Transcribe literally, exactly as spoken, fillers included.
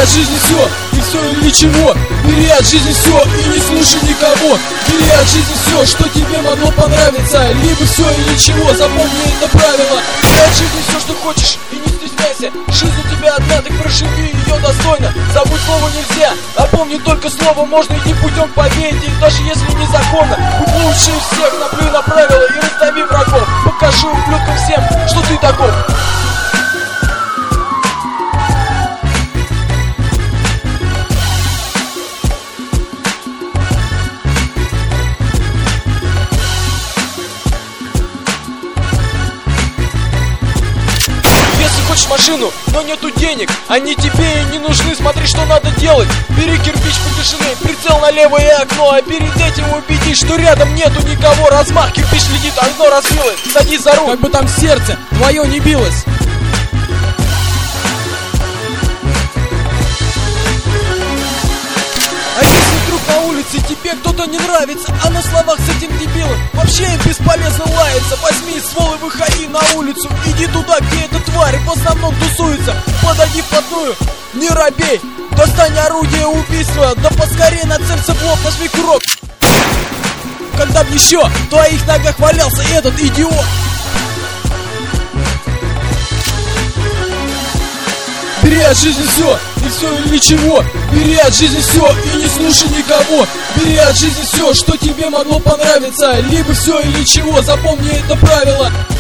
от жизни все, и все или ничего. Бери от жизни все и не слушай никого. Бери от жизни все, что тебе могло понравиться. Либо все или ничего, запомни это правило. Бери от жизни все, что хочешь, и не стесняйся. Жизнь у тебя одна, так проживи ее достойно. Забудь слово нельзя, а помни только слово можно идти путем к победе, даже если незаконно. Будь лучше всех, наплюй на правила и раздави врагов. Покажи ублюдкам всем, что ты таков. Хочешь машину, но нету денег, они тебе и не нужны, смотри, что надо делать. Бери кирпич потяжелее, прицел на левое окно, а перед этим убедись, что рядом нету никого. Размах, кирпич летит, окно разбилось, садись за руль, как бы там сердце твое не билось. А если вдруг на улице тебе кто-то не нравится, а на словах с этим дебилом вообще бесполезно лаяться, возьми ствол и выходи на улицу. Иди туда, где эта тварь в основном тусуется. Подойди вплотную, не робей, достань орудие убийства, да поскорее нацелься в лоб, нажми курок. Когда б еще в твоих ногах валялся этот идиот. Бери от жизни все, и все или ничего. Бери от жизни все и не слушай никого. Бери от жизни все, что тебе могло понравиться. Либо все или ничего, запомни это правило.